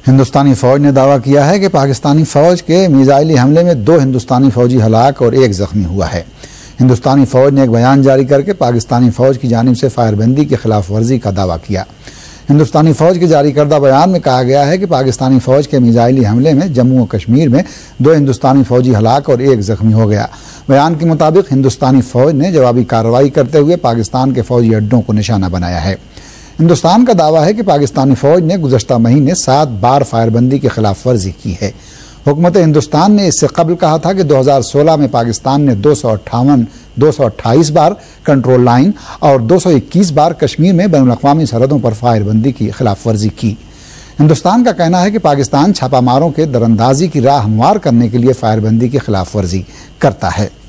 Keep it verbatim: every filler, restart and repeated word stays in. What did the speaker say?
हिंदुस्तानी फ़ौज ने दावा किया है कि पाकिस्तानी फ़ौज के मिसाइली हमले में दो हिंदुस्तानी फ़ौजी हलाक और एक ज़ख्मी हुआ है। हिंदुस्तानी फ़ौज ने एक बयान जारी करके पाकिस्तानी फ़ौज की जानिब से फायरबंदी की खिलाफ वर्जी का दावा किया। हिंदुस्तानी फ़ौज के जारी करदा बयान में कहा गया है कि पाकिस्तानी फ़ौज के मिसाइली हमले में जम्मू और कश्मीर में दो हिंदुस्तानी फ़ौजी हलाक और एक ज़ख्मी हो गया। बयान के मुताबिक हिंदुस्तानी फ़ौज ने जवाबी कार्रवाई करते हुए पाकिस्तान के फ़ौजी अड्डों को निशाना बनाया है। हिंदुस्तान का दावा है कि पाकिस्तानी फ़ौज ने गुज़श्ता महीने सात बार फायरबंदी की खिलाफ वर्जी की है। हुकूमत हिंदुस्तान ने इससे कबल कहा था कि दो हज़ार सोलह में पाकिस्तान ने दो सौ अट्ठावन दो सौ अट्ठाईस बार कंट्रोल लाइन और दो सौ इक्कीस बार कश्मीर में बैनुल-अक़वामी सरहदों पर फायरबंदी की खिलाफ वर्जी की। हिंदुस्तान का कहना है कि पाकिस्तान छापामारों के दरअंदाजी की राह हमवार करने के लिए फायरबंदी की खिलाफ वर्जी करता है।